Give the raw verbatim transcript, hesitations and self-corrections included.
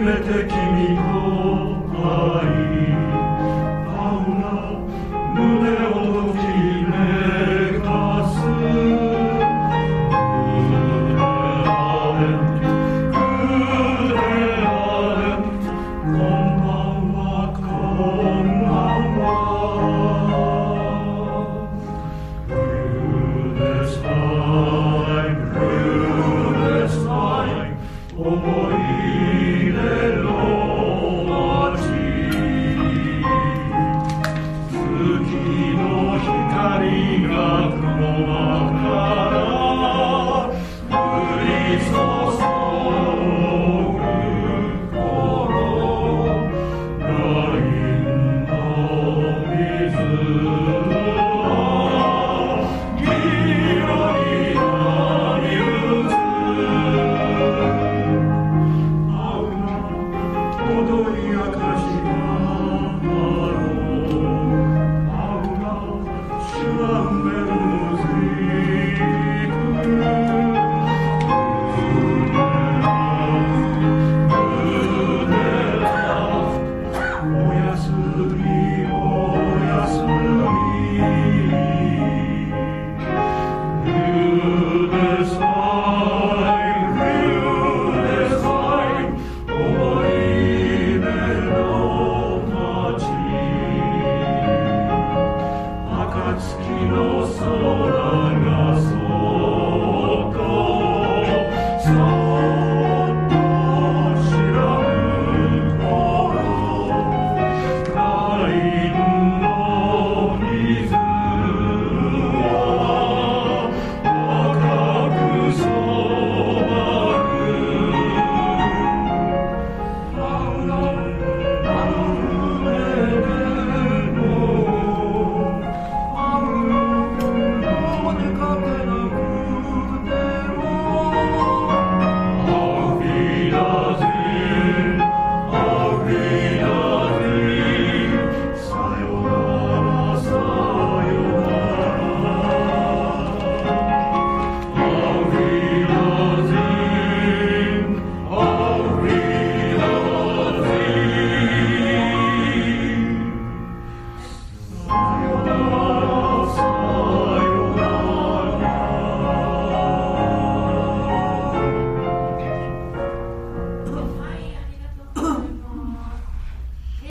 て君と会い合うな胸をときめかす思い出の街月の光が雲間から降り注ぐ頃ラインの水は黄色い波打つ踊り明かしがあろう合うなシュランベルムズイク胸がおやすみおやすみルデサイルデサイ思い暁の空がそっと